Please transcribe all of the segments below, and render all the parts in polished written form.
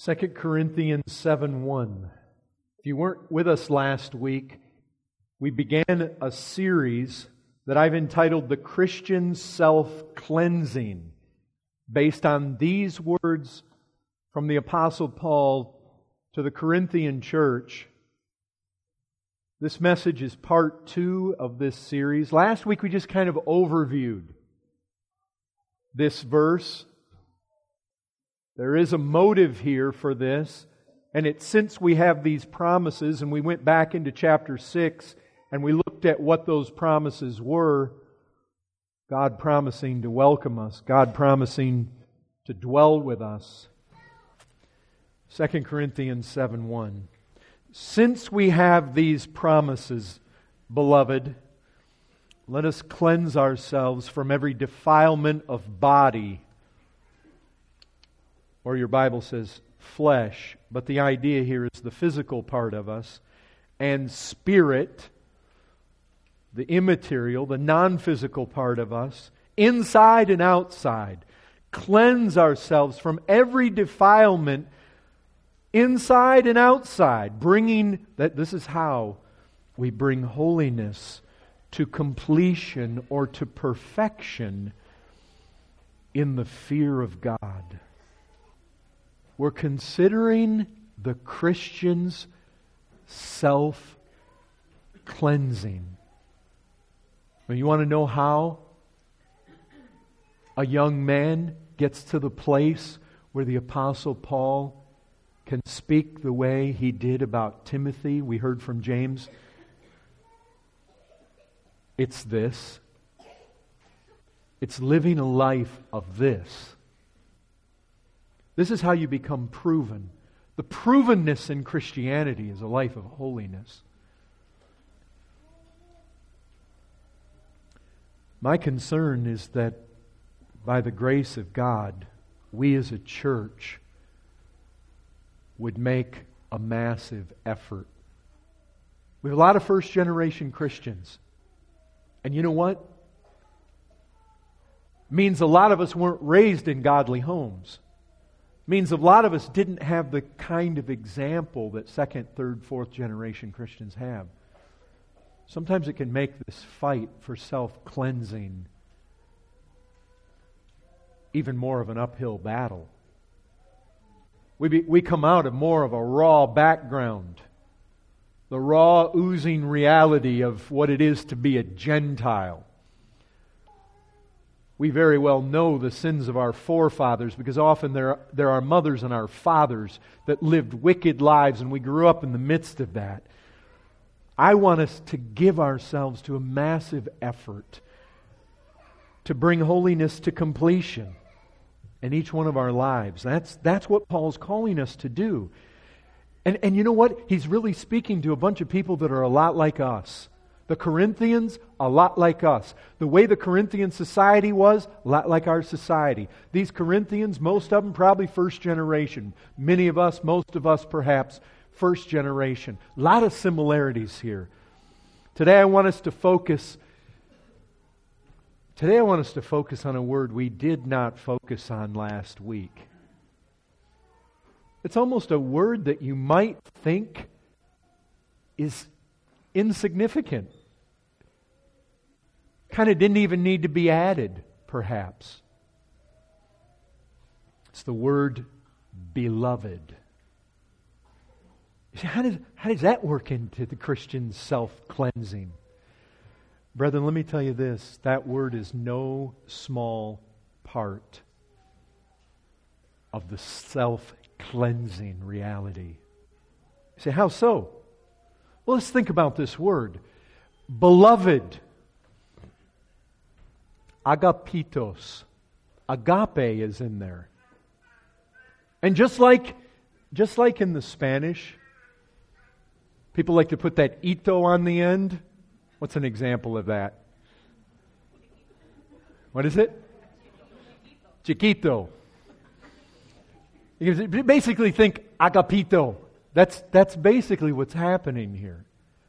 2 Corinthians 7:1. If you weren't with us last week, we began a series that I've entitled The Christian Self-Cleansing, based on these words from the Apostle Paul to the Corinthian church. This message is part 2 of this series. Last week we just kind of overviewed this verse. There is a motive here for this, and it's since we have these promises, and we went back into chapter 6 and we looked at what those promises were. God promising to welcome us, God promising to dwell with us. 2 Corinthians 7:1. Since we have these promises, beloved, let us cleanse ourselves from every defilement of body. Or your Bible says flesh, but the idea here is the physical part of us, and spirit, the immaterial, the non-physical part of us, inside and outside. Cleanse ourselves from every defilement, inside and outside, bringing that. This is how we bring holiness to completion or to perfection in the fear of God. We're considering the Christian's self-cleansing. And you want to know how a young man gets to the place where the Apostle Paul can speak the way he did about Timothy? We heard from James. It's this. It's living a life of this. This is how you become proven. The provenness in Christianity is a life of holiness. My concern is that by the grace of God, we as a church would make a massive effort. We have a lot of first-generation Christians. And you know what? It means a lot of us weren't raised in godly homes. It means a lot of us didn't have the kind of example that second, third, fourth generation Christians have. Sometimes it can make this fight for self-cleansing even more of an uphill battle. We come out of more of a raw background. The raw, oozing reality of what it is to be a Gentile. We very well know the sins of our forefathers because often there are mothers and our fathers that lived wicked lives and we grew up in the midst of that. I want us to give ourselves to a massive effort to bring holiness to completion in each one of our lives. That's what Paul's calling us to do. And you know what? He's really speaking to a bunch of people that are a lot like us. The Corinthians, a lot like us. The way the Corinthian society was, a lot like our society. These Corinthians, most of them probably first generation. Many of us, most of us perhaps, first generation. A lot of similarities here. Today I want us to focus on a word we did not focus on last week. It's almost a word that you might think is insignificant. Kind of didn't even need to be added, perhaps. It's the word beloved. How does that work into the Christian self-cleansing? Brethren, let me tell you this. That word is no small part of the self-cleansing reality. You say, how so? Well, let's think about this word. Beloved. Agapitos. Agape is in there. And just like in the Spanish, people like to put that ito on the end. What's an example of that? What is it? Chiquito. You basically think agapito. That's basically what's happening here.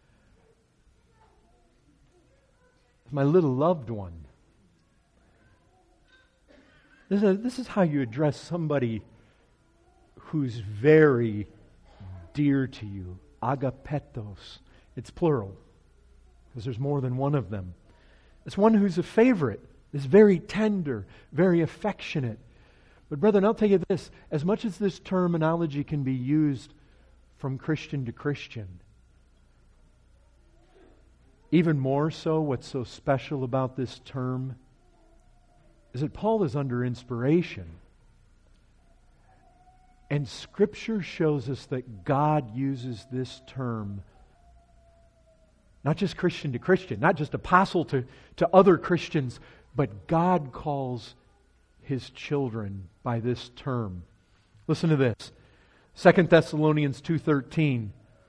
My little loved one. This is how you address somebody who's very dear to you. Agapetos. It's plural, because there's more than one of them. It's one who's a favorite, is very tender, very affectionate. But brethren, I'll tell you this, as much as this terminology can be used from Christian to Christian, even more so, what's so special about this term is that Paul is under inspiration. And Scripture shows us that God uses this term, not just Christian to Christian, not just apostle to other Christians, but God calls His children by this term. Listen to this. 2 Thessalonians 2:13.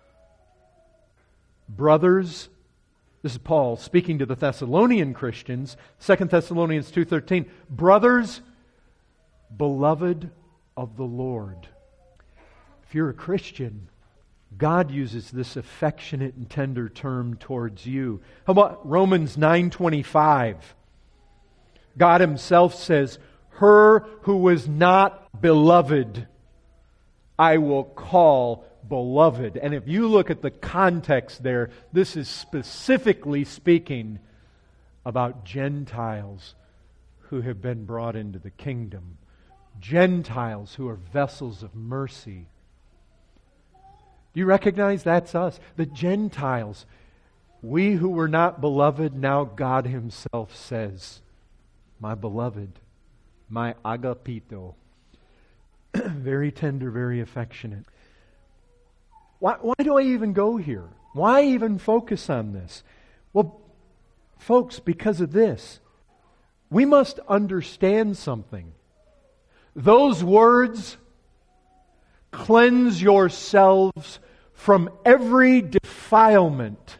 Brothers, this is Paul speaking to the Thessalonian Christians. 2 Thessalonians 2:13. Brothers, beloved of the Lord. If you're a Christian, God uses this affectionate and tender term towards you. How about Romans 9:25? God Himself says, her who was not beloved, I will call beloved. And if you look at the context there, this is specifically speaking about Gentiles who have been brought into the kingdom. Gentiles who are vessels of mercy. Do you recognize that's us? The Gentiles. We who were not beloved, now God Himself says, my beloved, my agapito. Very tender, very affectionate. Why do I even go here? Why even focus on this? Well, folks, because of this. We must understand something. Those words, cleanse yourselves from every defilement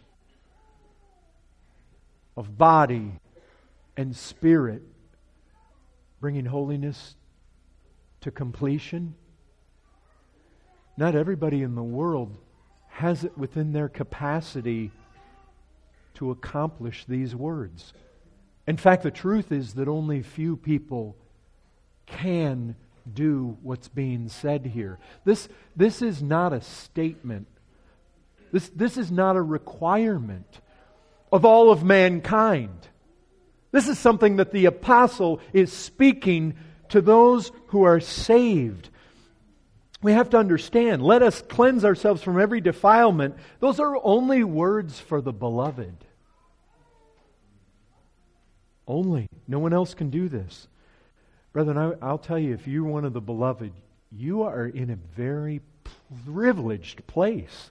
of body and spirit, bringing holiness to completion. Not everybody in the world has it within their capacity to accomplish these words. In fact, the truth is that only few people can do what's being said here. This is not a statement. This is not a requirement of all of mankind. This is something that the apostle is speaking to those who are saved. We have to understand, let us cleanse ourselves from every defilement. Those are only words for the beloved. Only. No one else can do this. Brethren, I'll tell you, if you're one of the beloved, you are in a very privileged place.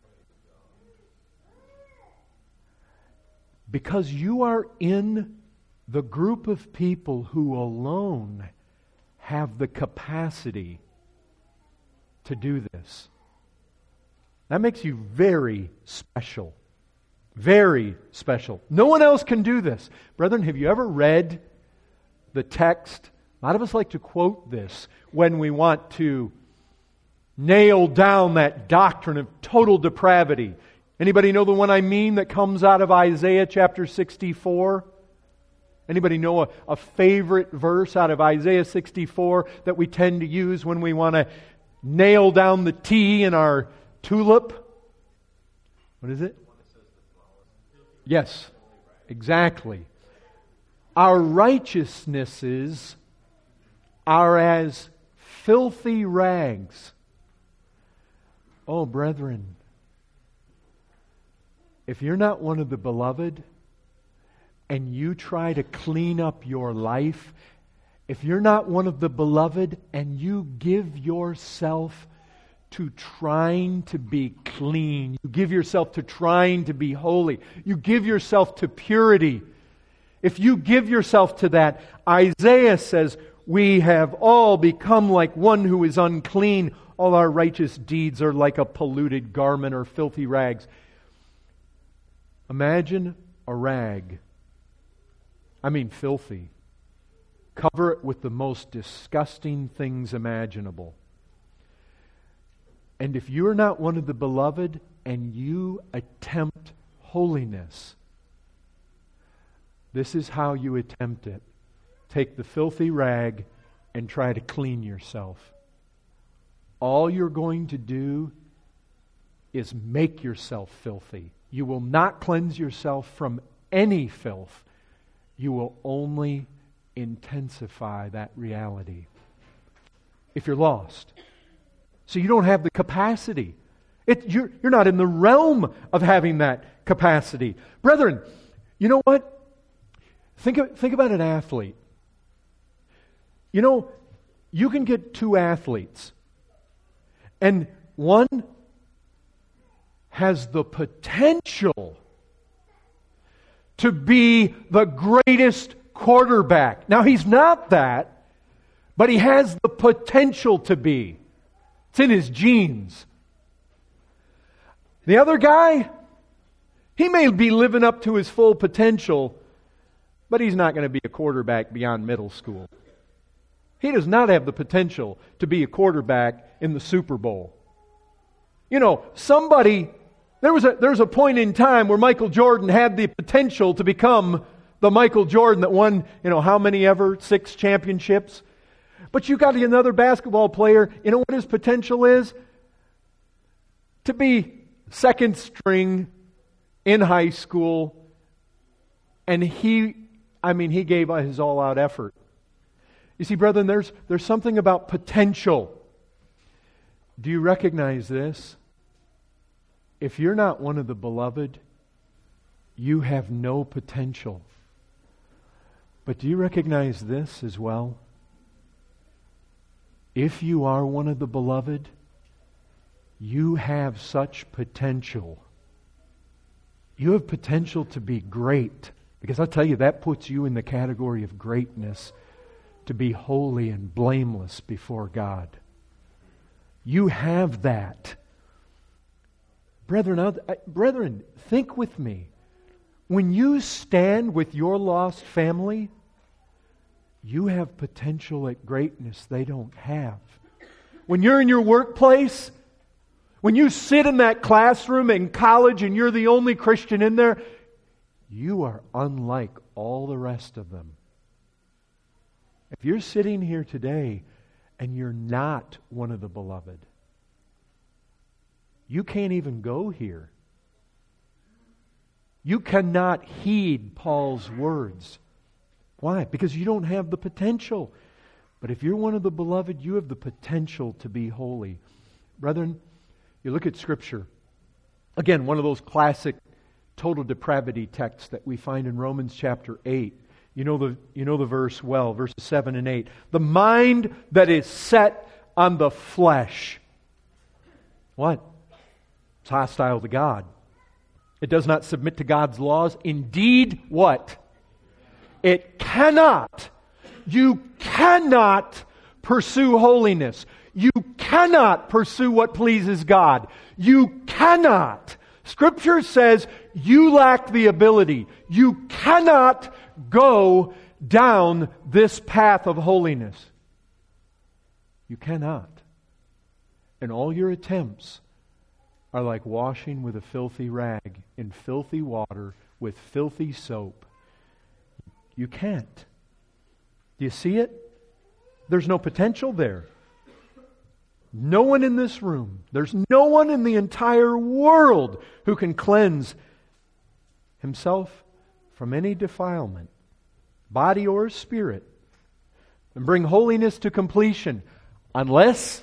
Because you are in the group of people who alone have the capacity to do this. That makes you very special. Very special. No one else can do this. Brethren, have you ever read the text? A lot of us like to quote this when we want to nail down that doctrine of total depravity. Anybody know the one I mean that comes out of Isaiah chapter 64? Anybody know a favorite verse out of Isaiah 64 that we tend to use when we want to nail down the T in our tulip? What is it? Yes, exactly. Our righteousnesses are as filthy rags. Oh, brethren, if you're not one of the beloved and you try to clean up your life, if you're not one of the beloved and you give yourself to trying to be clean, you give yourself to trying to be holy, you give yourself to purity, if you give yourself to that, Isaiah says, we have all become like one who is unclean. All our righteous deeds are like a polluted garment or filthy rags. Imagine a rag. I mean filthy. Cover it with the most disgusting things imaginable. And if you're not one of the beloved and you attempt holiness, this is how you attempt it. Take the filthy rag and try to clean yourself. all you're going to do is make yourself filthy. You will not cleanse yourself from any filth. You will only intensify that reality if you're lost. So you don't have the capacity. You're not in the realm of having that capacity. Brethren, you know what? Think about an athlete. You know, you can get two athletes, and one has the potential to be the greatest quarterback. Now, he's not that, but he has the potential to be. It's in his genes. The other guy, he may be living up to his full potential, but he's not going to be a quarterback beyond middle school. He does not have the potential to be a quarterback in the Super Bowl. You know, there was a point in time where Michael Jordan had the potential to become the Michael Jordan that won, how many ever? 6 championships. But you got another basketball player, you know what his potential is? To be second string in high school, and he gave his all-out effort. You see, brethren, there's something about potential. Do you recognize this? If you're not one of the beloved, you have no potential. But do you recognize this as well? If you are one of the beloved, you have such potential. You have potential to be great. Because I'll tell you, that puts you in the category of greatness, to be holy and blameless before God. You have that. Brethren, think with me. When you stand with your lost family, you have potential at greatness they don't have. When you're in your workplace, when you sit in that classroom in college and you're the only Christian in there, you are unlike all the rest of them. If you're sitting here today and you're not one of the beloved, you can't even go here. You cannot heed Paul's words. Why? Because you don't have the potential. But if you're one of the beloved, you have the potential to be holy. Brethren, you look at Scripture. Again, one of those classic total depravity texts that we find in Romans chapter 8. You know the verse well, verses 7 and 8. The mind that is set on the flesh. What? It's hostile to God. It does not submit to God's laws. Indeed, what? It cannot. You cannot pursue holiness. You cannot pursue what pleases God. You cannot. Scripture says you lack the ability. You cannot go down this path of holiness. You cannot. And all your attempts are like washing with a filthy rag in filthy water with filthy soap. You can't. Do you see it? There's no potential there. No one in this room, there's no one in the entire world who can cleanse himself from any defilement, body or spirit, and bring holiness to completion unless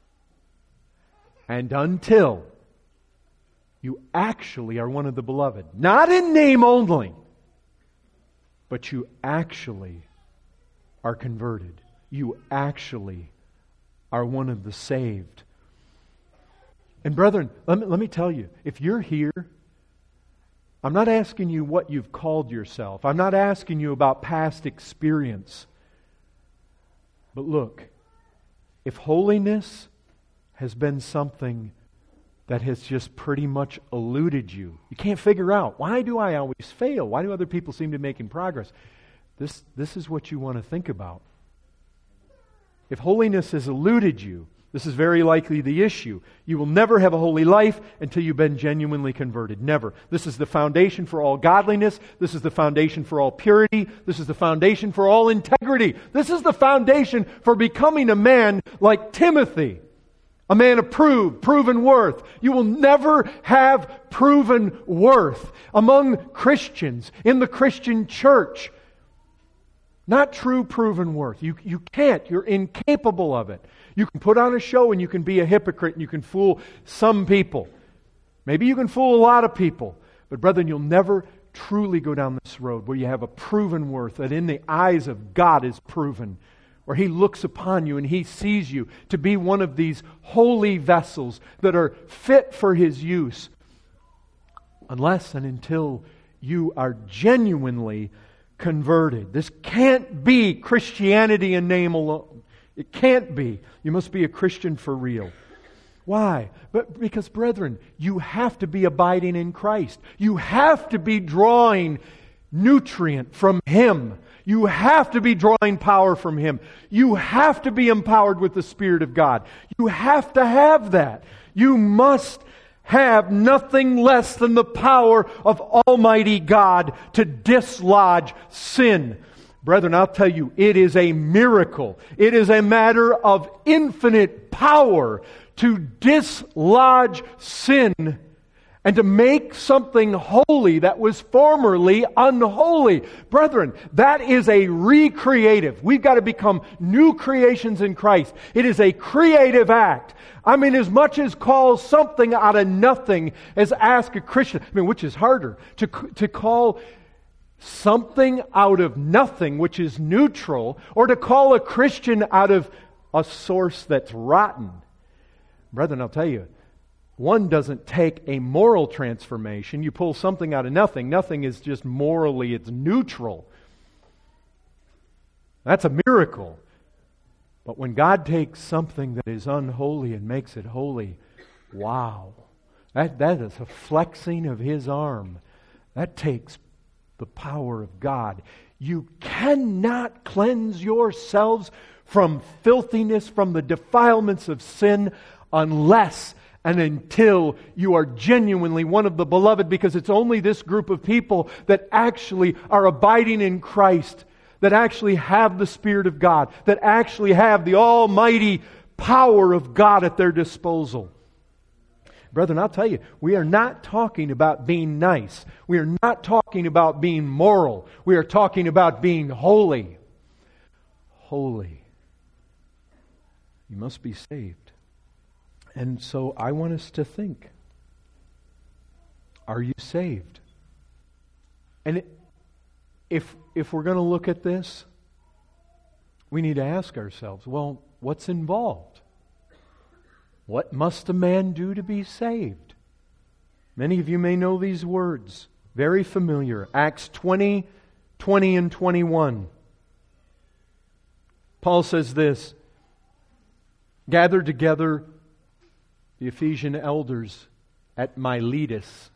and until you actually are one of the beloved. Not in name only, but you actually are converted. You actually are one of the saved. And brethren, let me tell you, if you're here, I'm not asking you what you've called yourself. I'm not asking you about past experience. But look, if holiness has been something that has just pretty much eluded you, you can't figure out, why do I always fail? Why do other people seem to be making progress? This is what you want to think about. If holiness has eluded you, this is very likely the issue. You will never have a holy life until you've been genuinely converted. Never. This is the foundation for all godliness. This is the foundation for all purity. This is the foundation for all integrity. This is the foundation for becoming a man like Timothy. A man approved, proven worth. You will never have proven worth among Christians, in the Christian church. Not true proven worth. You can't. You're incapable of it. You can put on a show and you can be a hypocrite and you can fool some people. Maybe you can fool a lot of people. But brethren, you'll never truly go down this road where you have a proven worth that in the eyes of God is proven. Where He looks upon you and He sees you to be one of these holy vessels that are fit for His use. Unless and until you are genuinely converted. This can't be Christianity in name alone. It can't be. You must be a Christian for real. Why? Because, brethren, you have to be abiding in Christ. You have to be drawing nutrient from Him. You have to be drawing power from Him. You have to be empowered with the Spirit of God. You have to have that. You must have nothing less than the power of Almighty God to dislodge sin. Brethren, I'll tell you, it is a miracle. It is a matter of infinite power to dislodge sin and to make something holy that was formerly unholy. Brethren, that is a recreative. We've got to become new creations in Christ. It is a creative act. I mean, as much as call something out of nothing as ask a Christian. I mean, which is harder? To call something out of nothing, which is neutral, or to call a Christian out of a source that's rotten. Brethren, I'll tell you, one doesn't take a moral transformation. You pull something out of nothing. Nothing is just morally, it's neutral. That's a miracle. But when God takes something that is unholy and makes it holy, wow. That is a flexing of His arm. That takes the power of God. You cannot cleanse yourselves from filthiness, from the defilements of sin, unless and until you are genuinely one of the beloved, because it's only this group of people that actually are abiding in Christ, that actually have the Spirit of God, that actually have the almighty power of God at their disposal. Brethren, I'll tell you, we are not talking about being nice. We are not talking about being moral. We are talking about being holy. Holy. You must be saved. And so I want us to think, are you saved? And if we're going to look at this, we need to ask ourselves, well, what's involved? What must a man do to be saved? Many of you may know these words, very familiar. Acts 20, 20 and 21. Paul says this, gathered together the Ephesian elders at Miletus.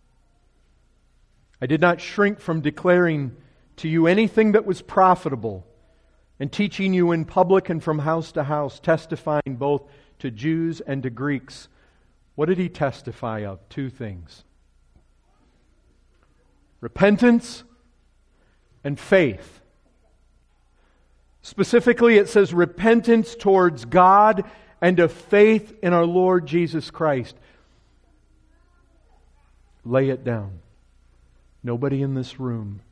I did not shrink from declaring to you anything that was profitable, and teaching you in public and from house to house, testifying both to Jews and to Greeks. What did he testify of? Two things. Repentance and faith. Specifically, it says repentance towards God and of faith in our Lord Jesus Christ. Lay it down. Nobody in this room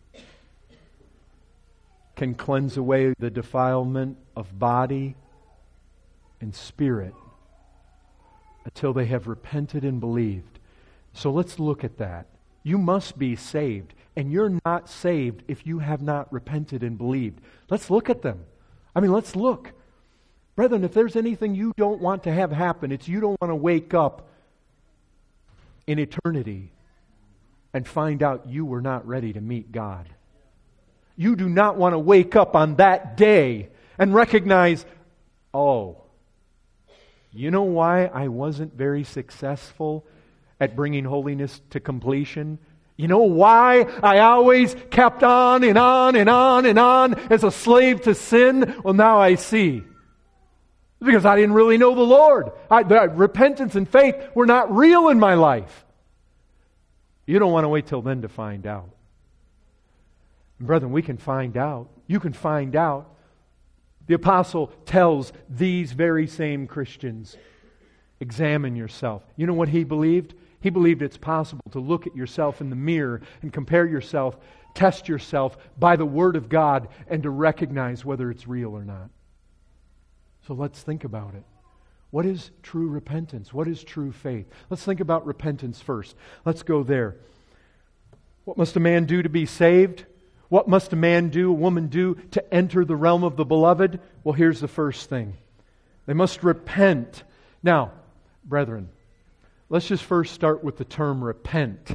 can cleanse away the defilement of body and spirit until they have repented and believed. So let's look at that. You must be saved, and you're not saved if you have not repented and believed. Let's look at them. Let's look. Brethren, if there's anything you don't want to have happen, it's you don't want to wake up in eternity and find out you were not ready to meet God. You do not want to wake up on that day and recognize, oh, you know why I wasn't very successful at bringing holiness to completion? You know why I always kept on and on and on and on as a slave to sin? Well, now I see. Because I didn't really know the Lord. Repentance and faith were not real in my life. You don't want to wait till then to find out. Brethren, we can find out. You can find out. The apostle tells these very same Christians, Examine yourself. You know what he believed? He believed it's possible to look at yourself in the mirror and compare yourself, test yourself by the Word of God, and to recognize whether it's real or not. So let's think about it. What is true repentance? What is true faith? Let's think about repentance first. Let's go there. What must a man do to be saved? What must a man do, a woman do, to enter the realm of the beloved? Well, here's the first thing. They must repent. Now, brethren, let's just first start with the term repent.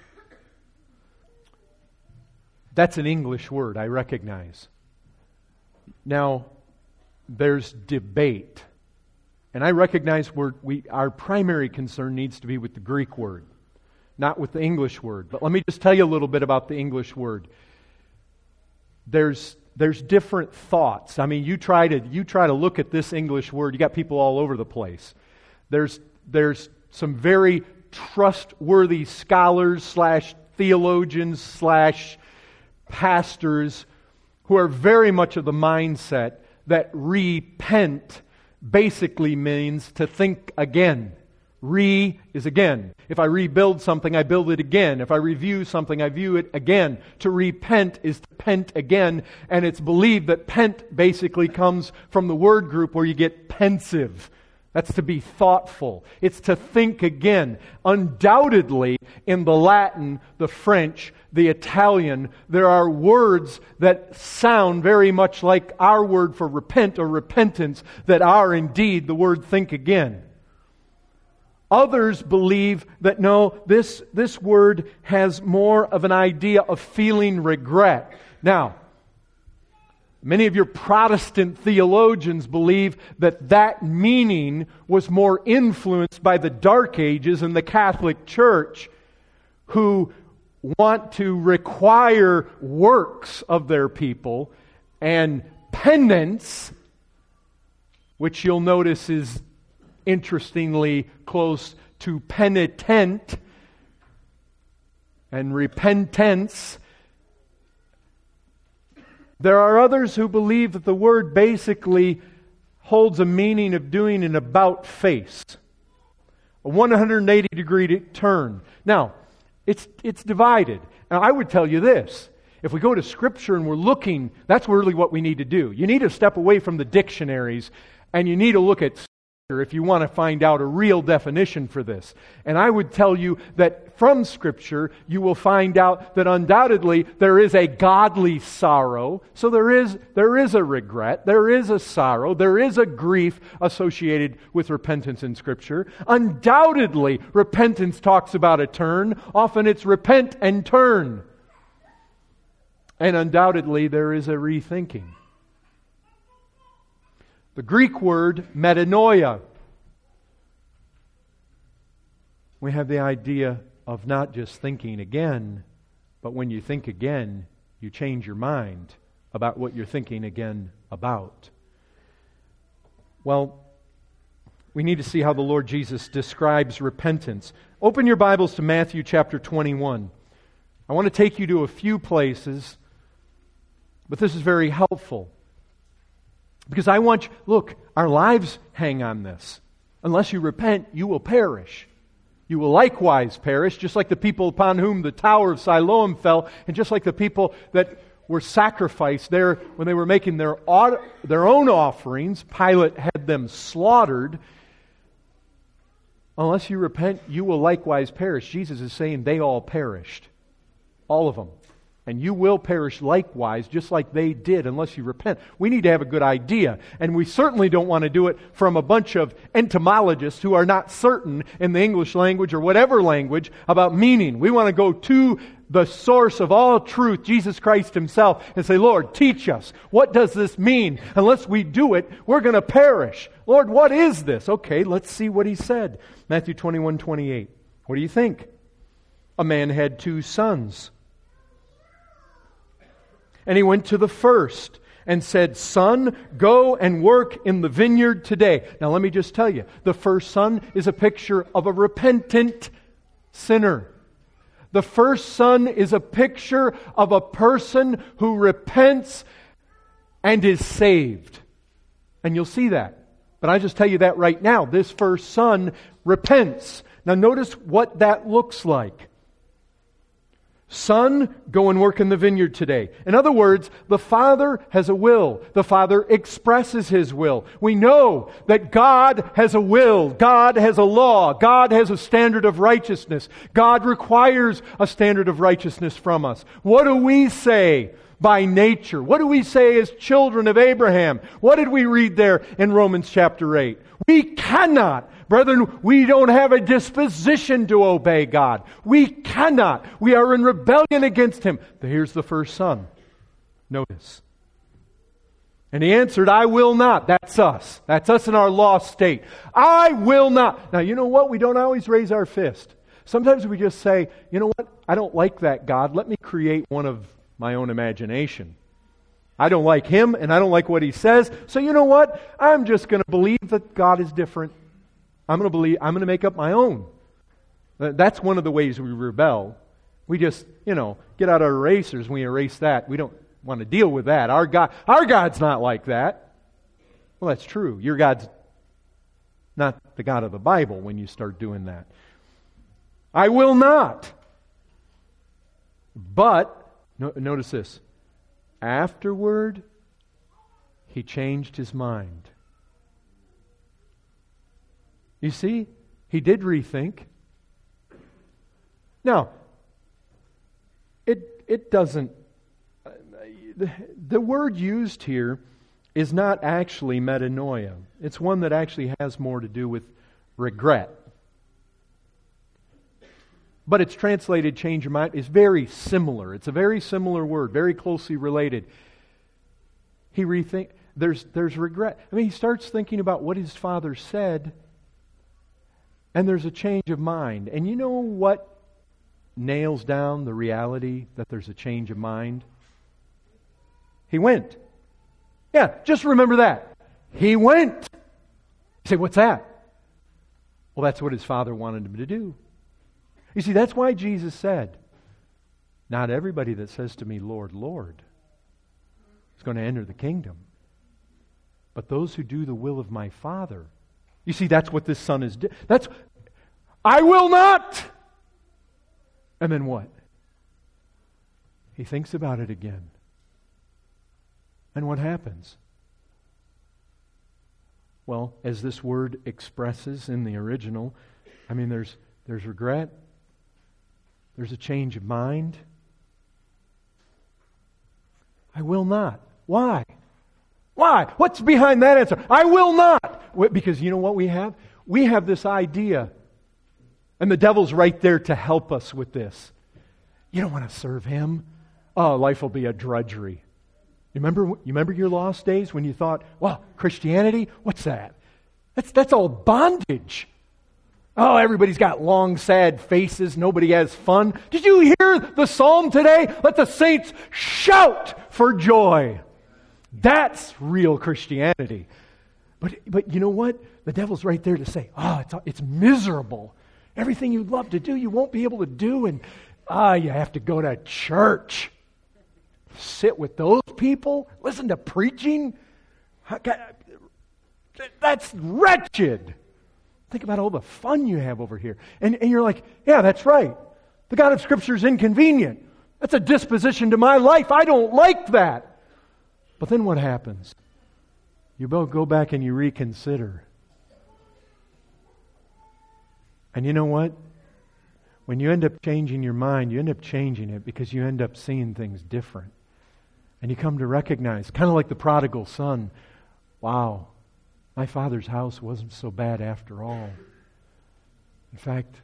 That's an English word, I recognize. Now, there's debate. And I recognize our primary concern needs to be with the Greek word, not with the English word. But let me just tell you a little bit about the English word. There's different thoughts. I mean, you try to look at this English word, you got people all over the place. There's some very trustworthy scholars / theologians / pastors who are very much of the mindset that repent basically means to think again. Re is again. If I rebuild something, I build it again. If I review something, I view it again. To repent is to pent again, and it's believed that pent basically comes from the word group where you get pensive. That's to be thoughtful. It's to think again. Undoubtedly, in the Latin, the French, the Italian, there are words that sound very much like our word for repent or repentance that are indeed the word think again. Others believe that no, this word has more of an idea of feeling regret. Now, many of your Protestant theologians believe that meaning was more influenced by the Dark Ages and the Catholic Church, who want to require works of their people, and penance, which you'll notice is interestingly close to penitent, and repentance. There are others who believe that the word basically holds a meaning of doing an about face, a 180-degree turn. Now, it's divided. And I would tell you this. If we go to Scripture and we're looking, that's really what we need to do. You need to step away from the dictionaries and you need to look at Scripture if you want to find out a real definition for this. And I would tell you that from Scripture you will find out that undoubtedly there is a godly sorrow. So there is a regret, there is a sorrow, there is a grief associated with repentance in Scripture. Undoubtedly repentance talks about a turn. Often it's repent and turn. And undoubtedly there is a rethinking. The Greek word metanoia, we have the idea of not just thinking again, but when you think again, you change your mind about what you're thinking again about. Well, we need to see how the Lord Jesus describes repentance. Open your Bibles to Matthew chapter 21. I want to take you to a few places, but this is very helpful. Because I want you, look, our lives hang on this. Unless you repent, you will perish. You will likewise perish, just like the people upon whom the Tower of Siloam fell, and just like the people that were sacrificed there when they were making their own offerings. Pilate had them slaughtered. Unless you repent, you will likewise perish. Jesus is saying they all perished. All of them. And you will perish likewise, just like they did, unless you repent. We need to have a good idea. And we certainly don't want to do it from a bunch of entomologists who are not certain in the English language or whatever language about meaning. We want to go to the source of all truth, Jesus Christ Himself, and say, Lord, teach us. What does this mean? Unless we do it, we're going to perish. Lord, what is this? Okay, let's see what He said. Matthew 21:28. What do you think? A man had 2 sons. And he went to the first and said, Son, go and work in the vineyard today. Now let me just tell you, the first son is a picture of a repentant sinner. The first son is a picture of a person who repents and is saved. And you'll see that. But I just tell you that right now. This first son repents. Now notice what that looks like. Son, go and work in the vineyard today. In other words, the Father has a will. The Father expresses His will. We know that God has a will. God has a law. God has a standard of righteousness. God requires a standard of righteousness from us. What do we say by nature? What do we say as children of Abraham? What did we read there in Romans chapter 8? We cannot. Brethren, we don't have a disposition to obey God. We cannot. We are in rebellion against Him. But here's the first son. Notice. And he answered, I will not. That's us. That's us in our lost state. I will not. Now, you know what? We don't always raise our fist. Sometimes we just say, you know what? I don't like that God. Let me create one of my own imagination. I don't like Him, and I don't like what He says. So you know what? I'm just going to believe that God is different. I'm going to make up my own. That's one of the ways we rebel. We just, get out our erasers. We erase that. We don't want to deal with that. Our God's not like that. Well, that's true. Your God's not the God of the Bible when you start doing that. I will not. But, notice this. Afterward, he changed his mind. You see, he did rethink. Now, it doesn't... The word used here is not actually metanoia. It's one that actually has more to do with regret. But it's translated change your mind. It's very similar. It's a very similar word, very closely related. There's regret. I mean, he starts thinking about what his father said, and there's a change of mind. And you know what nails down the reality that there's a change of mind? He went. Yeah, just remember that. He went. You say, what's that? Well, that's what his father wanted him to do. You see, that's why Jesus said, not everybody that says to me, Lord, Lord, is going to enter the kingdom. But those who do the will of my Father. You see, that's what this son is doing. I will not! And then what? He thinks about it again. And what happens? Well, as this word expresses in the original, I mean, there's regret. There's a change of mind. I will not. Why? Why? What's behind that answer? I will not. Because you know what we have? We have this idea. And the devil's right there to help us with this. You don't want to serve him. Oh, life will be a drudgery. You remember your lost days when you thought, well, Christianity, what's that? That's all bondage. Oh, everybody's got long, sad faces. Nobody has fun. Did you hear the psalm today? Let the saints shout for joy. That's real Christianity. But you know what? The devil's right there to say, it's miserable. Everything you'd love to do, you won't be able to do. And you have to go to church. Sit with those people. Listen to preaching. That's wretched. Think about all the fun you have over here. And you're like, yeah, that's right. The God of Scripture is inconvenient. That's a disposition to my life. I don't like that. But then what happens? You both go back and you reconsider. And you know what? When you end up changing your mind, you end up changing it because you end up seeing things different. And you come to recognize, kind of like the prodigal son, wow, my father's house wasn't so bad after all. In fact,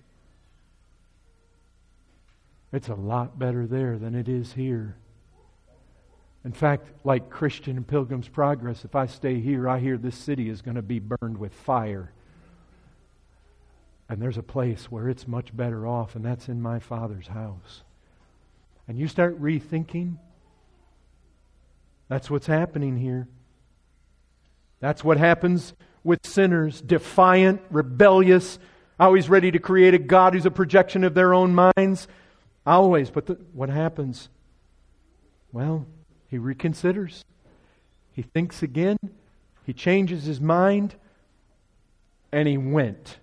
it's a lot better there than it is here. In fact, like Christian and Pilgrim's Progress, if I stay here, I hear this city is going to be burned with fire. And there's a place where it's much better off, and that's in my Father's house. And you start rethinking, that's what's happening here. That's what happens with sinners, defiant, rebellious, always ready to create a God who's a projection of their own minds. Always. But what happens? Well, he reconsiders. He thinks again. He changes his mind. And he went.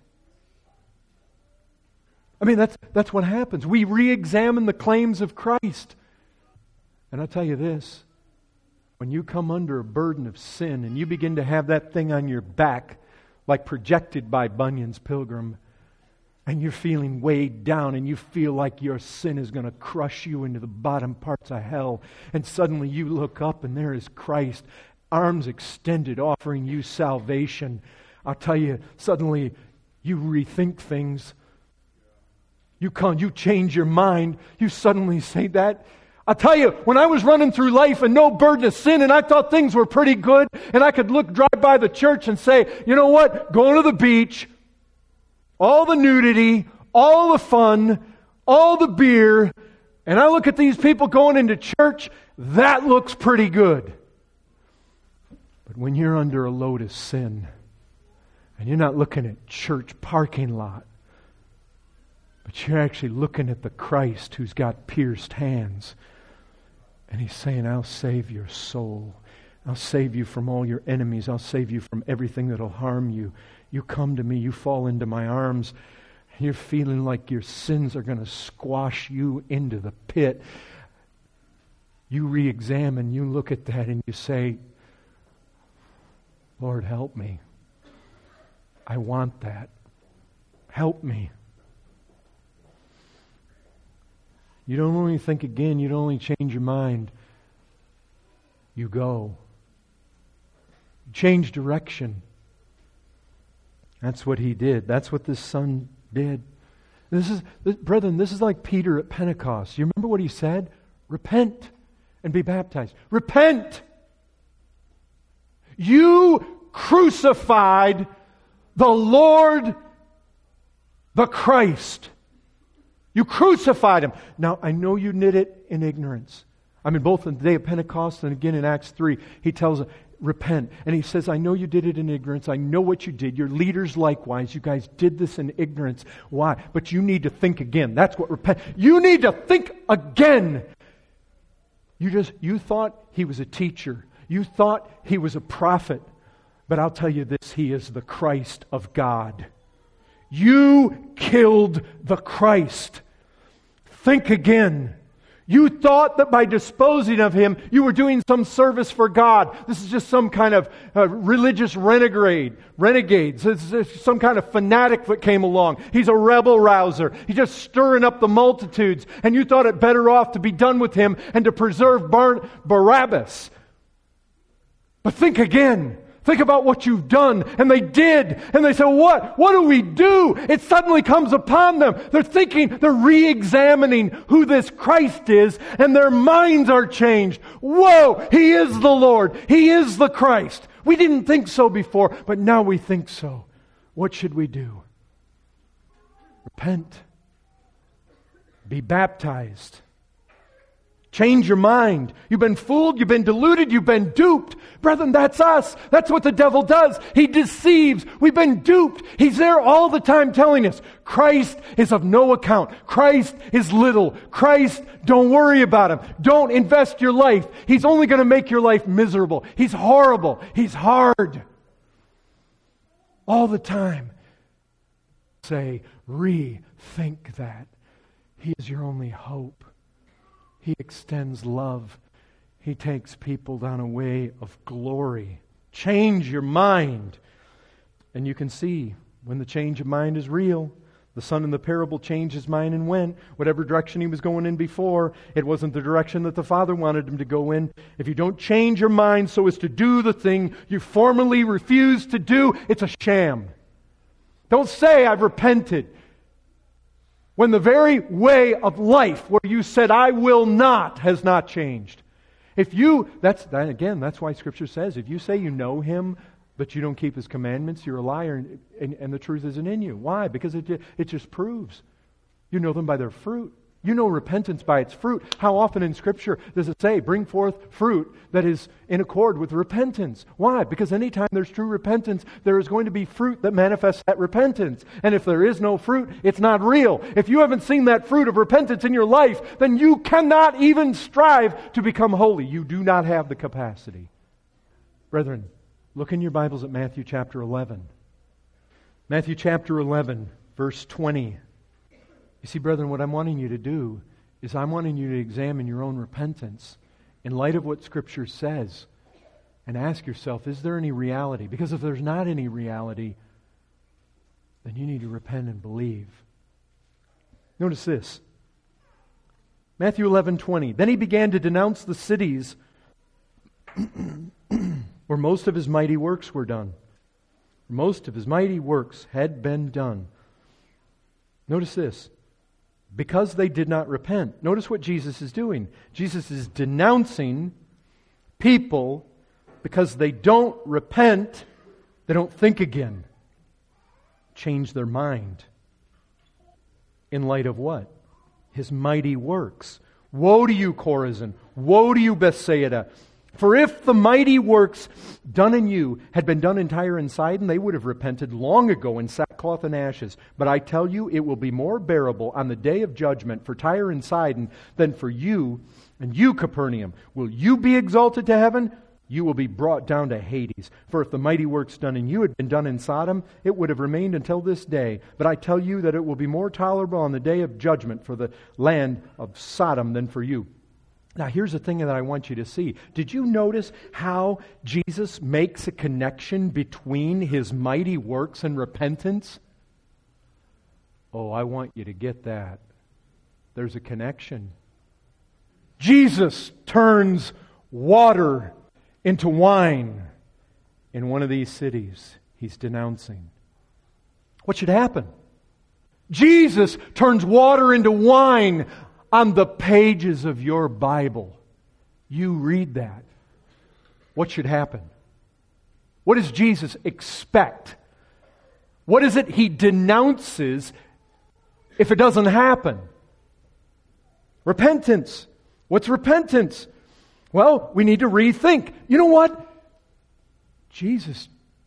I mean, that's what happens. We re-examine the claims of Christ. And I'll tell you this, when you come under a burden of sin and you begin to have that thing on your back, like projected by Bunyan's Pilgrim, and you're feeling weighed down and you feel like your sin is going to crush you into the bottom parts of hell, and suddenly you look up and there is Christ, arms extended, offering you salvation. I'll tell you, suddenly you rethink things. You change your mind. You suddenly say that. I'll tell you, when I was running through life and no burden of sin and I thought things were pretty good and I could drive by the church and say, you know what, going to the beach, all the nudity, all the fun, all the beer, and I look at these people going into church, that looks pretty good. But when you're under a load of sin and you're not looking at church parking lot, but you're actually looking at the Christ who's got pierced hands, and He's saying, I'll save your soul. I'll save you from all your enemies. I'll save you from everything that'll harm you. You come to me, you fall into my arms, and you're feeling like your sins are going to squash you into the pit. You re-examine, you look at that and you say, Lord, help me. I want that. Help me. You don't only think again, you don't only change your mind. You go. You change direction. That's what he did. That's what this son did. Brethren, this is like Peter at Pentecost. You remember what he said? Repent and be baptized. Repent! You crucified the Lord, the Christ. You crucified Him. Now, I know you did it in ignorance. I mean, both in the day of Pentecost and again in Acts 3, he tells them, repent. And he says, I know you did it in ignorance. I know what you did. Your leaders likewise. You guys did this in ignorance. Why? But you need to think again. That's what repent. You need to think again. You thought He was a teacher. You thought He was a prophet. But I'll tell you this, He is the Christ of God. You killed the Christ. Think again. You thought that by disposing of Him, you were doing some service for God. This is just some kind of religious renegade. This is some kind of fanatic that came along. He's a rebel rouser. He's just stirring up the multitudes. And you thought it better off to be done with Him and to preserve Barabbas. But think again. Think about what you've done. And they did. And they said, what? What do we do? It suddenly comes upon them. They're thinking, they're re-examining who this Christ is, and their minds are changed. Whoa! He is the Lord. He is the Christ. We didn't think so before, but now we think so. What should we do? Repent. Be baptized. Change your mind. You've been fooled, you've been deluded, you've been duped. Brethren, that's us. That's what the devil does. He deceives. We've been duped. He's there all the time telling us, Christ is of no account. Christ is little. Christ, don't worry about Him. Don't invest your life. He's only going to make your life miserable. He's horrible. He's hard. All the time. Say, rethink that. He is your only hope. He extends love. He takes people down a way of glory. Change your mind. And you can see when the change of mind is real. The son in the parable changed his mind and went. Whatever direction he was going in before, it wasn't the direction that the Father wanted him to go in. If you don't change your mind so as to do the thing you formerly refused to do, it's a sham. Don't say, I've repented. When the very way of life where you said, I will not, has not changed. That's why Scripture says, if you say you know Him, but you don't keep His commandments, you're a liar, and the truth isn't in you. Why? Because it just proves. You know them by their fruit. You know repentance by its fruit. How often in Scripture does it say, bring forth fruit that is in accord with repentance? Why? Because anytime there's true repentance, there is going to be fruit that manifests that repentance. And if there is no fruit, it's not real. If you haven't seen that fruit of repentance in your life, then you cannot even strive to become holy. You do not have the capacity. Brethren, look in your Bibles at Matthew chapter 11. Matthew chapter 11, verse 20. You see, brethren, what I'm wanting you to do is I'm wanting you to examine your own repentance in light of what Scripture says and ask yourself, is there any reality? Because if there's not any reality, then you need to repent and believe. Notice this. Matthew 11:20. Then he began to denounce the cities where most of his mighty works were done. Most of his mighty works had been done. Notice this. Because they did not repent. Notice what Jesus is doing. Jesus is denouncing people because they don't repent, they don't think again. Change their mind. In light of what? His mighty works. Woe to you, Chorazin! Woe to you, Bethsaida! For if the mighty works done in you had been done in Tyre and Sidon, they would have repented long ago in sackcloth and ashes. But I tell you, it will be more bearable on the day of judgment for Tyre and Sidon than for you, and you, Capernaum. Will you be exalted to heaven? You will be brought down to Hades. For if the mighty works done in you had been done in Sodom, it would have remained until this day. But I tell you that it will be more tolerable on the day of judgment for the land of Sodom than for you. Now here's the thing that I want you to see. Did you notice how Jesus makes a connection between His mighty works and repentance? Oh, I want you to get that. There's a connection. Jesus turns water into wine in one of these cities He's denouncing. What should happen? Jesus turns water into wine on the pages of your Bible. You read that. What should happen? What does Jesus expect? What is it He denounces if it doesn't happen? Repentance. What's repentance? Well, we need to rethink. You know what? Jesus,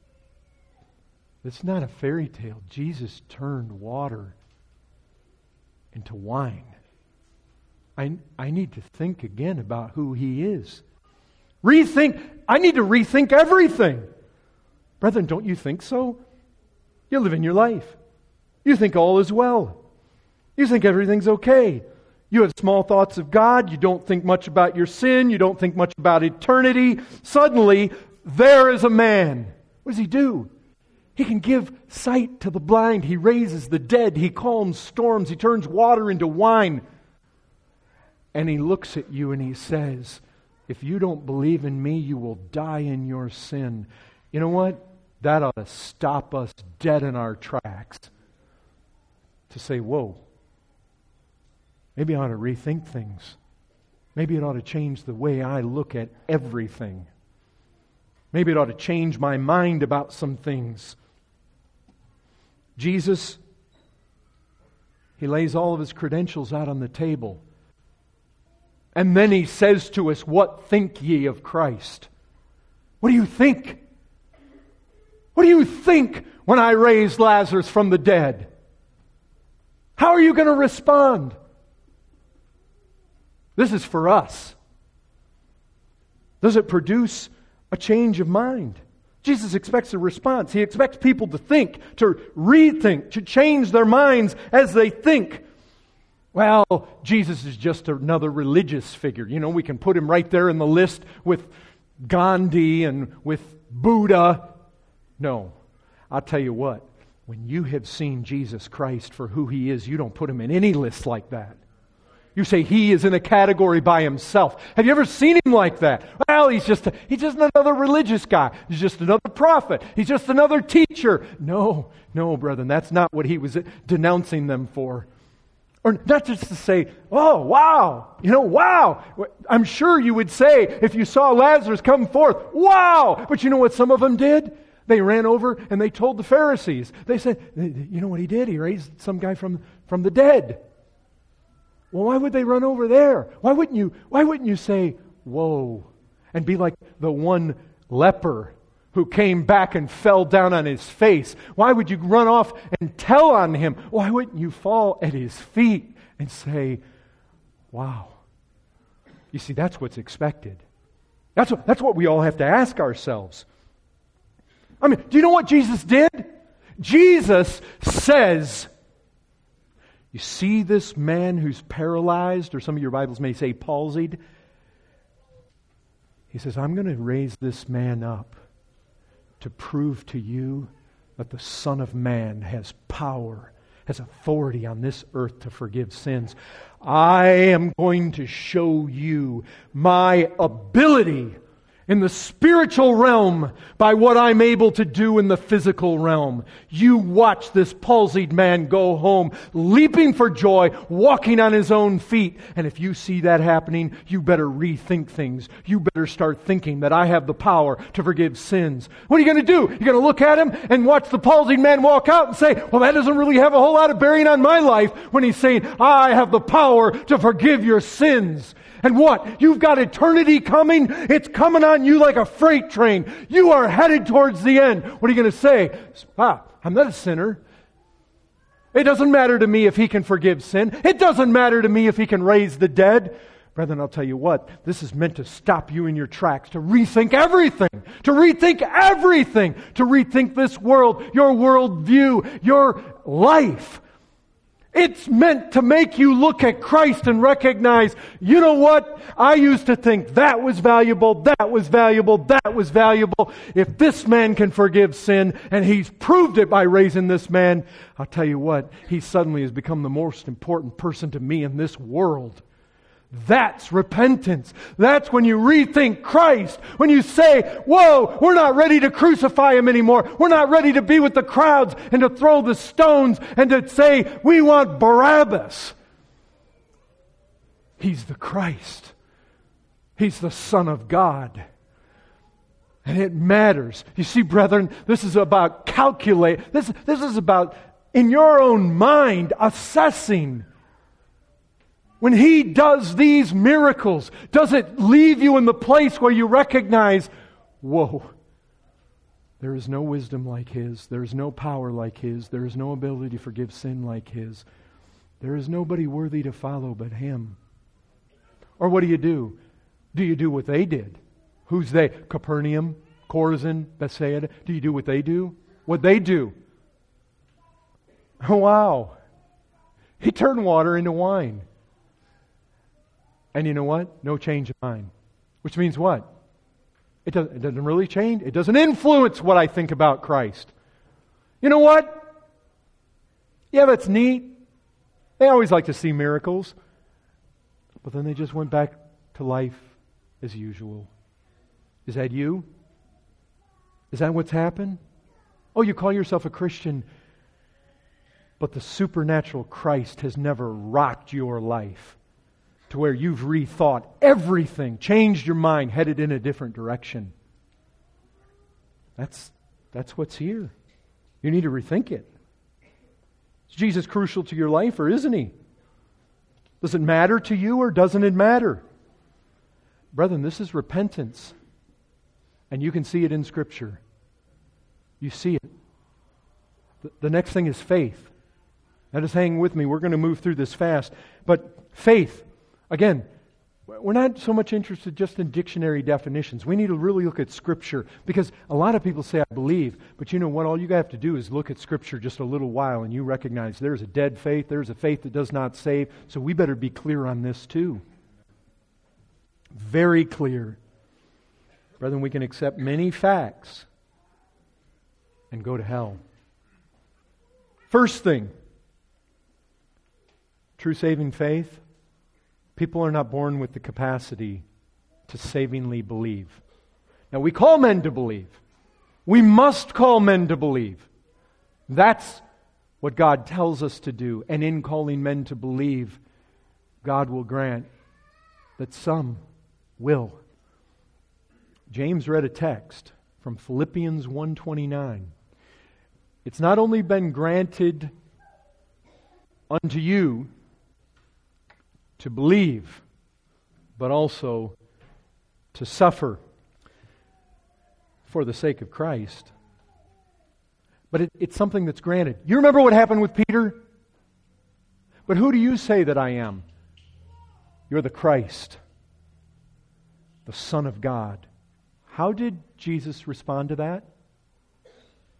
it's not a fairy tale. Jesus turned water into wine. I need to think again about who He is. Rethink. I need to rethink everything. Brethren, don't you think so? You live in your life. You think all is well. You think everything's okay. You have small thoughts of God. You don't think much about your sin. You don't think much about eternity. Suddenly, there is a man. What does He do? He can give sight to the blind. He raises the dead. He calms storms. He turns water into wine. And He looks at you and He says, if you don't believe in me, you will die in your sin. You know what? That ought to stop us dead in our tracks. To say, whoa, maybe I ought to rethink things. Maybe it ought to change the way I look at everything. Maybe it ought to change my mind about some things. Jesus, He lays all of His credentials out on the table. And then He says to us, what think ye of Christ? What do you think? What do you think when I raise Lazarus from the dead? How are you going to respond? This is for us. Does it produce a change of mind? Jesus expects a response. He expects people to think, to rethink, to change their minds as they think. Well, Jesus is just another religious figure. You know, we can put Him right there in the list with Gandhi and with Buddha. No, I'll tell you what. When you have seen Jesus Christ for who He is, you don't put Him in any list like that. You say He is in a category by Himself. Have you ever seen Him like that? Well, he's just another religious guy. He's just another prophet. He's just another teacher. No, brethren, that's not what He was denouncing them for. Or not just to say, oh, wow, wow. I'm sure you would say, if you saw Lazarus come forth, wow. But you know what some of them did? They ran over and they told the Pharisees. They said, you know what he did? He raised some guy from the dead. Well, why would they run over there? Why wouldn't you say, whoa, and be like the one leper who came back and fell down on his face? Why would you run off and tell on him? Why wouldn't you fall at his feet and say, wow? You see, that's what's expected. That's what we all have to ask ourselves. I mean, do you know what Jesus did? Jesus says, you see this man who's paralyzed, or some of your Bibles may say palsied? He says, I'm going to raise this man up to prove to you that the Son of Man has power, has authority on this earth to forgive sins. I am going to show you my ability in the spiritual realm by what I'm able to do in the physical realm. You watch this palsied man go home, leaping for joy, walking on his own feet. And if you see that happening, you better rethink things. You better start thinking that I have the power to forgive sins. What are you going to do? You're going to look at him and watch the palsied man walk out and say, well, that doesn't really have a whole lot of bearing on my life, when he's saying, I have the power to forgive your sins. And what? You've got eternity coming. It's coming on you like a freight train. You are headed towards the end. What are you going to say? I'm not a sinner. It doesn't matter to me if He can forgive sin. It doesn't matter to me if He can raise the dead. Brethren, I'll tell you what, this is meant to stop you in your tracks, to rethink everything, to rethink this world, your worldview, your life. It's meant to make you look at Christ and recognize, you know what? I used to think that was valuable, that was valuable, that was valuable. If this man can forgive sin, and He's proved it by raising this man, I'll tell you what, he suddenly has become the most important person to me in this world. That's repentance. That's when you rethink Christ. When you say, whoa, we're not ready to crucify Him anymore. We're not ready to be with the crowds and to throw the stones and to say, we want Barabbas. He's the Christ. He's the Son of God. And it matters. You see, brethren, this is about calculate. This is about, in your own mind, assessing. When He does these miracles, does it leave you in the place where you recognize, whoa, there is no wisdom like His. There is no power like His. There is no ability to forgive sin like His. There is nobody worthy to follow but Him. Or what do? Do you do what they did? Who's they? Capernaum, Chorazin, Bethsaida. Do you do what they do? What they do? Oh, wow. He turned water into wine. And you know what? No change of mind. Which means what? It doesn't really change. It doesn't influence what I think about Christ. You know what? Yeah, that's neat. They always like to see miracles. But then they just went back to life as usual. Is that you? Is that what's happened? Oh, you call yourself a Christian, but the supernatural Christ has never rocked your life to where you've rethought everything, changed your mind, headed in a different direction. That's what's here. You need to rethink it. Is Jesus crucial to your life, or isn't He? Does it matter to you, or doesn't it matter? Brethren, this is repentance. And you can see it in Scripture. You see it. The next thing is faith. Now just hang with me. We're going to move through this fast. But faith, again, we're not so much interested just in dictionary definitions. We need to really look at Scripture, because a lot of people say, I believe, but you know what? All you have to do is look at Scripture just a little while and you recognize there's a dead faith, there's a faith that does not save, so we better be clear on this too. Very clear. Brethren, we can accept many facts and go to hell. First thing, true saving faith. People are not born with the capacity to savingly believe. Now, we call men to believe. We must call men to believe. That's what God tells us to do. And in calling men to believe, God will grant that some will. James read a text from Philippians 1:29. It's not only been granted unto you to believe, but also to suffer for the sake of Christ. But it's something that's granted. You remember what happened with Peter? But who do you say that I am? You're the Christ, the Son of God. How did Jesus respond to that?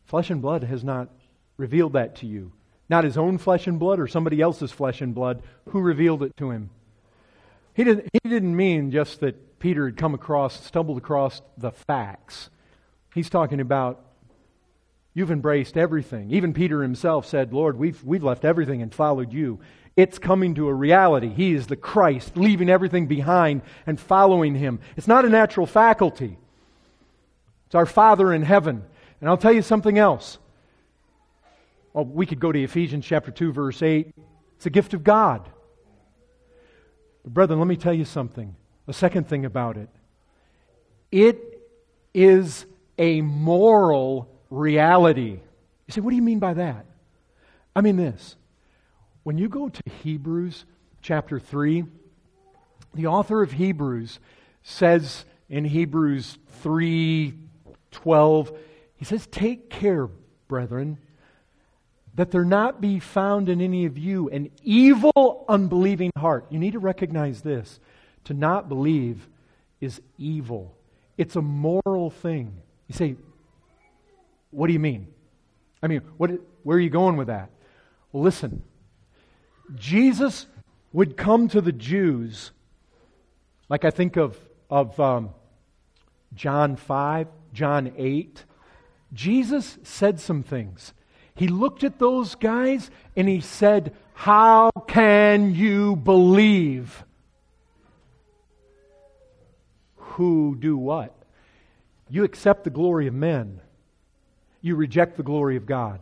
Flesh and blood has not revealed that to you. Not his own flesh and blood or somebody else's flesh and blood. Who revealed it to him? He didn't mean just that Peter had stumbled across the facts. He's talking about you've embraced everything. Even Peter himself said, Lord, we've left everything and followed you. It's coming to a reality. He is the Christ, leaving everything behind and following Him. It's not a natural faculty. It's our Father in heaven. And I'll tell you something else. Well, we could go to Ephesians chapter 2, verse 8. It's a gift of God. But brethren, let me tell you something. A second thing about it. It is a moral reality. You say, what do you mean by that? I mean this. When you go to Hebrews chapter 3, the author of Hebrews says in Hebrews 3:12, he says, take care, brethren, that there not be found in any of you an evil, unbelieving heart. You need to recognize this. To not believe is evil. It's a moral thing. You say, what do you mean? I mean, where are you going with that? Well, listen. Jesus would come to the Jews, like I think of John 5, John 8. Jesus said some things. He looked at those guys and He said, how can you believe? Who do what? You accept the glory of men. You reject the glory of God.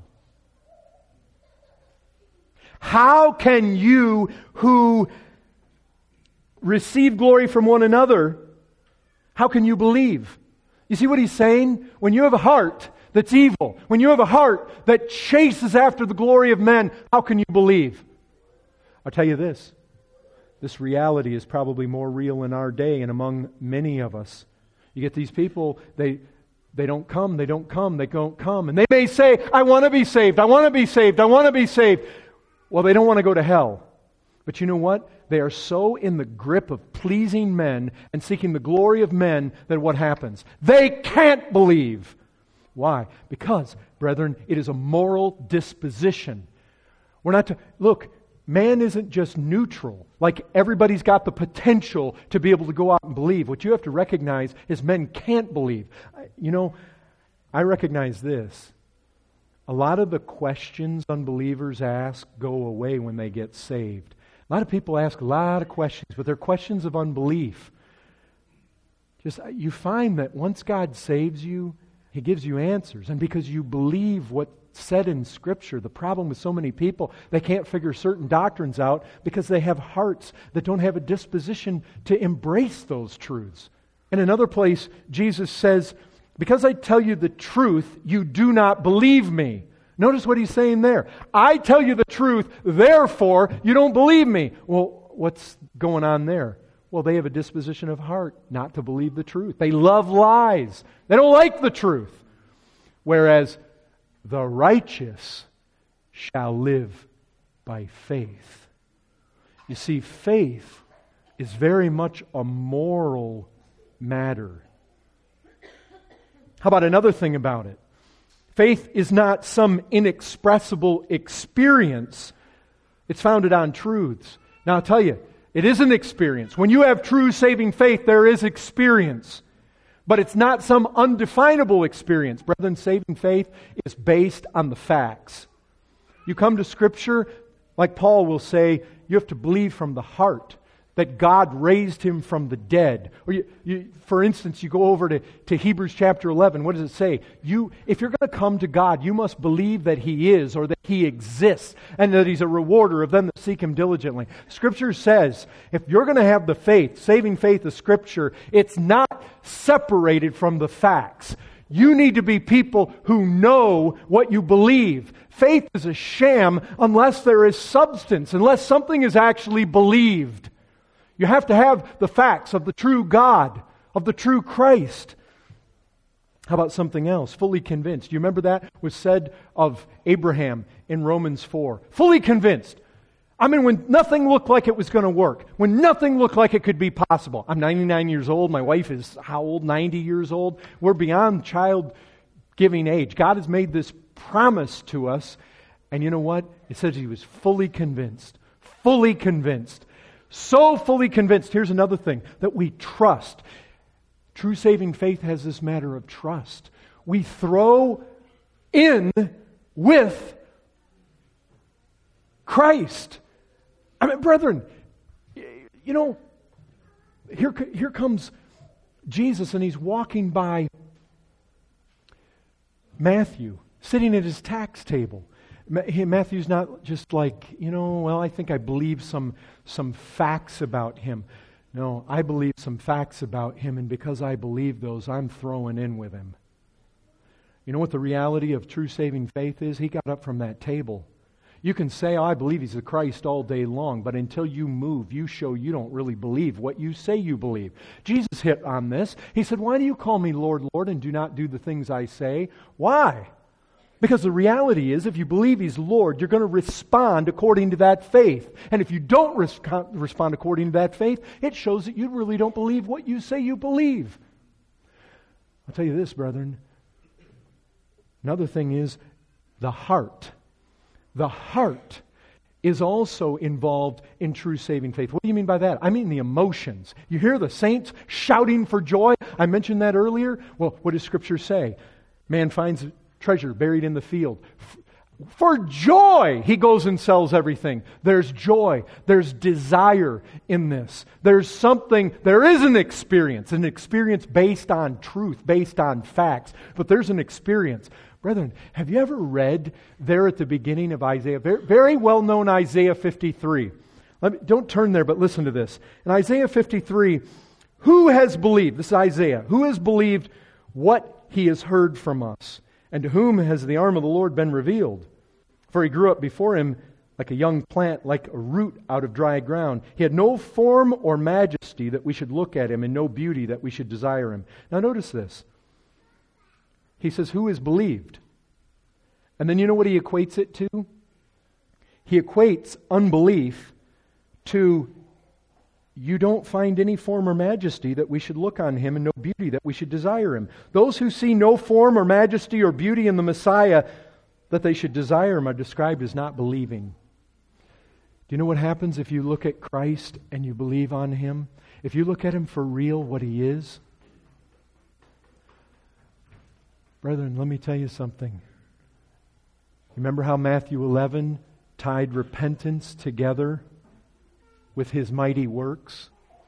How can you who receive glory from one another, how can you believe? You see what He's saying? When you have a heart that's evil, when you have a heart that chases after the glory of men, how can you believe? I'll tell you this. This reality is probably more real in our day and among many of us. You get these people, they don't come. And they may say, I want to be saved, I want to be saved, I want to be saved. Well, they don't want to go to hell. But you know what? They are so in the grip of pleasing men and seeking the glory of men that what happens? They can't believe. Why? Because, brethren, it is a moral disposition. We're not to... Look, man isn't just neutral. Like everybody's got the potential to be able to go out and believe. What you have to recognize is men can't believe. You know, I recognize this. A lot of the questions unbelievers ask go away when they get saved. A lot of people ask a lot of questions, but they're questions of unbelief. You find that once God saves you, He gives you answers. And because you believe what's said in Scripture, the problem with so many people, they can't figure certain doctrines out because they have hearts that don't have a disposition to embrace those truths. In another place, Jesus says, because I tell you the truth, you do not believe me. Notice what He's saying there. I tell you the truth, therefore you don't believe me. Well, what's going on there? Well, they have a disposition of heart not to believe the truth. They love lies. They don't like the truth. Whereas the righteous shall live by faith. You see, faith is very much a moral matter. How about another thing about it? Faith is not some inexpressible experience. It's founded on truths. Now I'll tell you, it is an experience. When you have true saving faith, there is experience. But it's not some undefinable experience. Brethren, saving faith is based on the facts. You come to Scripture, like Paul will say, you have to believe from the heart that God raised Him from the dead. Or for instance, you go over to Hebrews chapter 11. What does it say? If you're going to come to God, you must believe that He is, or that He exists, and that He's a rewarder of them that seek Him diligently. Scripture says, if you're going to have the faith, saving faith of Scripture, it's not separated from the facts. You need to be people who know what you believe. Faith is a sham unless there is substance, unless something is actually believed. You have to have the facts of the true God, of the true Christ. How about something else? Fully convinced. You remember that was said of Abraham in Romans 4. Fully convinced. I mean, when nothing looked like it was going to work, when nothing looked like it could be possible. I'm 99 years old. My wife is, how old? 90 years old. We're beyond giving age. God has made this promise to us. And you know what? It says he was fully convinced. Fully convinced. So fully convinced. Here's another thing. That we trust. True saving faith has this matter of trust. We throw in with Christ. I mean, brethren, you know, here comes Jesus, and he's walking by Matthew, sitting at his tax table. Matthew's not just like, I think I believe some facts about him. No, I believe some facts about him, and because I believe those, I'm throwing in with him. You know what the reality of true saving faith is? He got up from that table. You can say, I believe he's the Christ all day long, but until you move, you show you don't really believe what you say you believe. Jesus hit on this. He said, why do you call me Lord, Lord, and do not do the things I say? Why? Because the reality is, if you believe he's Lord, you're going to respond according to that faith. And if you don't respond according to that faith, it shows that you really don't believe what you say you believe. I'll tell you this, brethren. Another thing is the heart. The heart is also involved in true saving faith. What do you mean by that? I mean the emotions. You hear the saints shouting for joy? I mentioned that earlier. Well, what does Scripture say? Man finds treasure buried in the field. For joy, he goes and sells everything. There's joy. There's desire in this. There is an experience based on truth, based on facts. But there's an experience. Brethren, have you ever read there at the beginning of Isaiah, very well-known Isaiah 53? Don't turn there, but listen to this. In Isaiah 53, who has believed, this is Isaiah, who has believed what he has heard from us? And to whom has the arm of the Lord been revealed? For he grew up before him like a young plant, like a root out of dry ground. He had no form or majesty that we should look at him, and no beauty that we should desire him. Now notice this. He says, who has believed? And then you know what he equates it to? He equates unbelief to you don't find any form or majesty that we should look on him, and no beauty that we should desire him. Those who see no form or majesty or beauty in the Messiah that they should desire him are described as not believing. Do you know what happens if you look at Christ and you believe on him? If you look at him for real, what he is? Brethren, let me tell you something. Remember how Matthew 11 tied repentance together with his mighty works?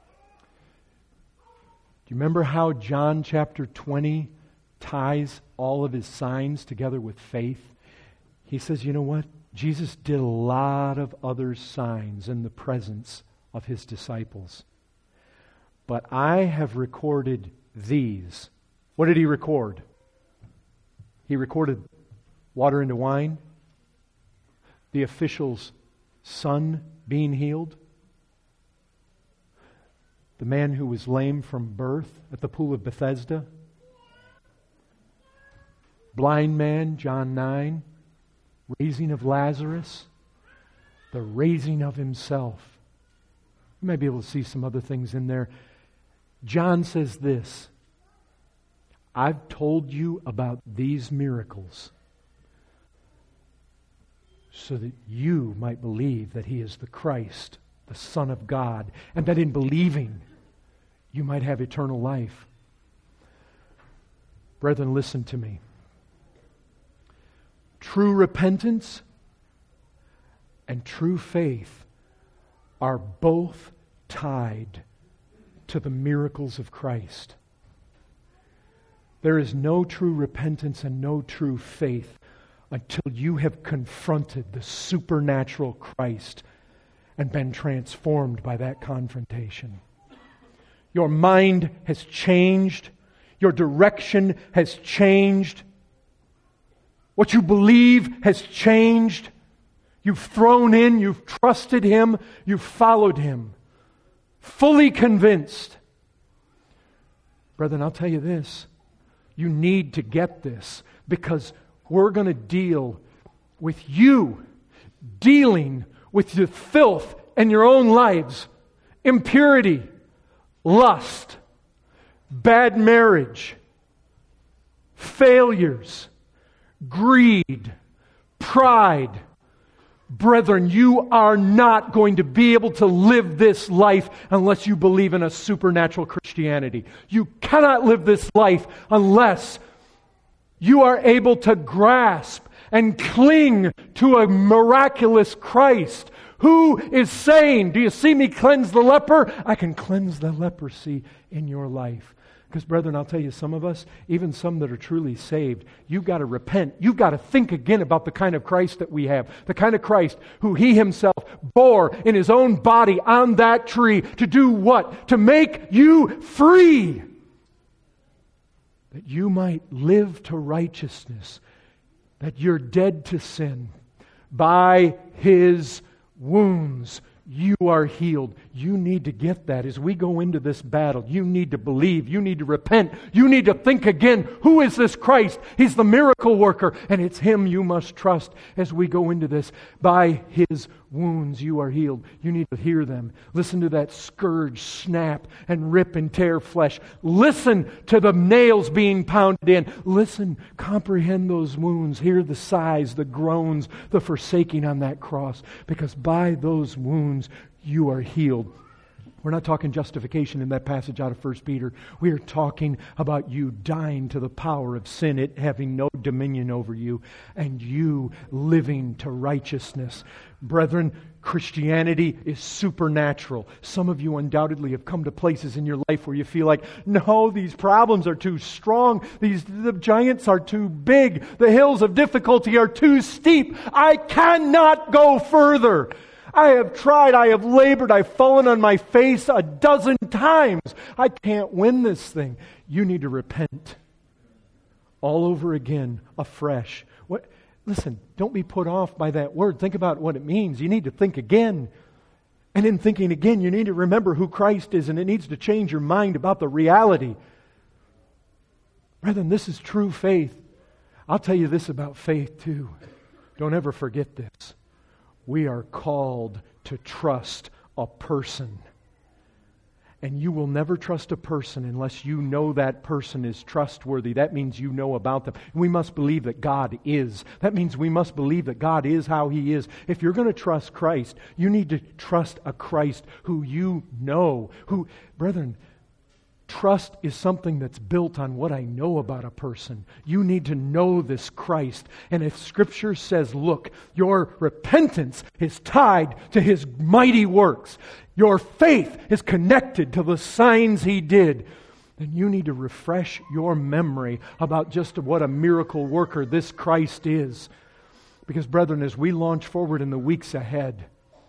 Do you remember how John chapter 20 ties all of his signs together with faith? He says, you know what? Jesus did a lot of other signs in the presence of his disciples. But I have recorded these. What did he record? He recorded water into wine, the official's son being healed, the man who was lame from birth at the pool of Bethesda, blind man, John 9, raising of Lazarus, the raising of himself. You might be able to see some other things in there. John says this, I've told you about these miracles so that you might believe that he is the Christ, the Son of God, and that in believing you might have eternal life. Brethren, listen to me. True repentance and true faith are both tied to the miracles of Christ. There is no true repentance and no true faith until you have confronted the supernatural Christ and been transformed by that confrontation. Your mind has changed. Your direction has changed. What you believe has changed. You've thrown in, you've trusted him, you've followed him. Fully convinced. Brethren, I'll tell you this. You need to get this, because we're going to deal with you dealing with the filth in your own lives. Impurity, lust, bad marriage, failures, greed, pride. Brethren, you are not going to be able to live this life unless you believe in a supernatural Christianity. You cannot live this life unless you are able to grasp and cling to a miraculous Christ who is saying, do you see me cleanse the leper? I can cleanse the leprosy in your life. Because, brethren, I'll tell you, some of us, even some that are truly saved, you've got to repent. You've got to think again about the kind of Christ that we have. The kind of Christ who He Himself bore in His own body on that tree to do what? To make you free. That you might live to righteousness. That you're dead to sin. By His wounds you are healed. You need to get that as we go into this battle. You need to believe. You need to repent. You need to think again. Who is this Christ? He's the miracle worker, and it's Him you must trust as we go into this. By His wounds you are healed. You need to hear them. Listen to that scourge snap and rip and tear flesh. Listen to the nails being pounded in. Listen, comprehend those wounds. Hear the sighs, the groans, the forsaking on that cross. Because by those wounds you are healed. We're not talking justification in that passage out of 1 Peter. We are talking about you dying to the power of sin, it having no dominion over you, and you living to righteousness. Brethren, Christianity is supernatural. Some of you undoubtedly have come to places in your life where you feel like, no, these problems are too strong. The giants are too big. The hills of difficulty are too steep. I cannot go further. I have tried, I have labored, I've fallen on my face 12 times. I can't win this thing. You need to repent all over again, afresh. Listen, don't be put off by that word. Think about what it means. You need to think again. And in thinking again, you need to remember who Christ is, and it needs to change your mind about the reality. Brethren, this is true faith. I'll tell you this about faith too. Don't ever forget this. We are called to trust a person. And you will never trust a person unless you know that person is trustworthy. That means you know about them. We must believe that God is. That means we must believe that God is how He is. If you're going to trust Christ, you need to trust a Christ who you know. Brethren, trust is something that's built on what I know about a person. You need to know this Christ. And if Scripture says, look, your repentance is tied to His mighty works, your faith is connected to the signs He did, then you need to refresh your memory about just what a miracle worker this Christ is. Because, brethren, as we launch forward in the weeks ahead,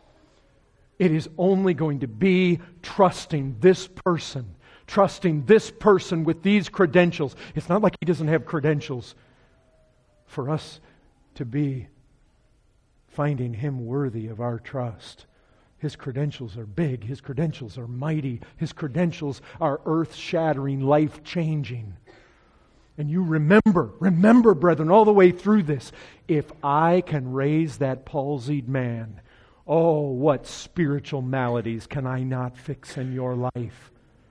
it is only going to be trusting this person. Trusting this person with these credentials. It's not like He doesn't have credentials for us to be finding Him worthy of our trust. His credentials are big. His credentials are mighty. His credentials are earth-shattering, life-changing. And you remember, brethren, all the way through this, if I can raise that palsied man, oh, what spiritual maladies can I not fix in your life?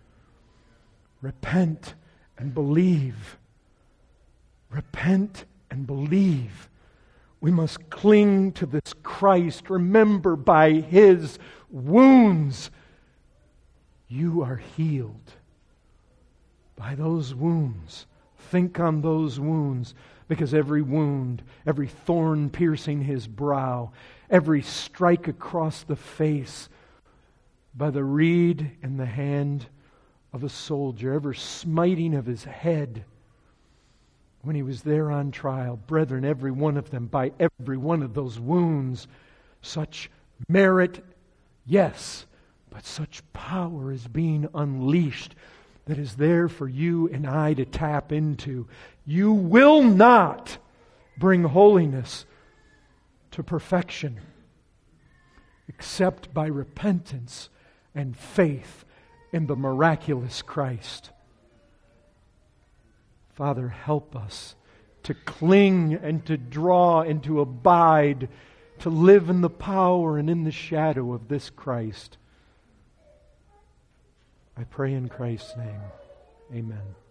Repent and believe. Repent and believe. We must cling to this Christ. Remember, by His wounds, you are healed. By those wounds. Think on those wounds, because every wound, every thorn piercing His brow, every strike across the face by the reed in the hand of a soldier, every smiting of His head when He was there on trial. Brethren, every one of them, by every one of those wounds, such merit, yes, but such power is being unleashed that is there for you and I to tap into. You will not bring holiness to perfection except by repentance and faith in the miraculous Christ. Father, help us to cling and to draw and to abide, to live in the power and in the shadow of this Christ. I pray in Christ's name. Amen.